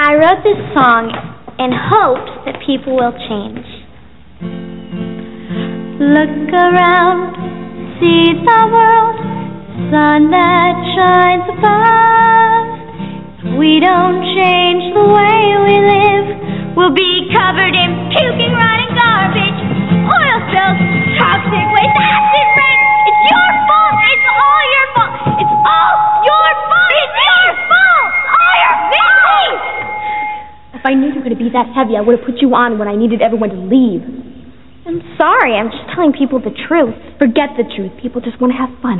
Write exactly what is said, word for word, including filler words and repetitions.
I wrote this song in hopes that people will change. Look around, see the world, sun that shines above. If we don't change the way we live, we'll be covered in puking, rotting garbage, oil spills, toxic waste, acid rain. It's your fault. It's all your fault. It's all your fault. It's your fault. All your fault. If I knew you were going to be that heavy, I would have put you on when I needed everyone to leave. I'm sorry. I'm just telling people the truth. Forget the truth. People just want to have fun.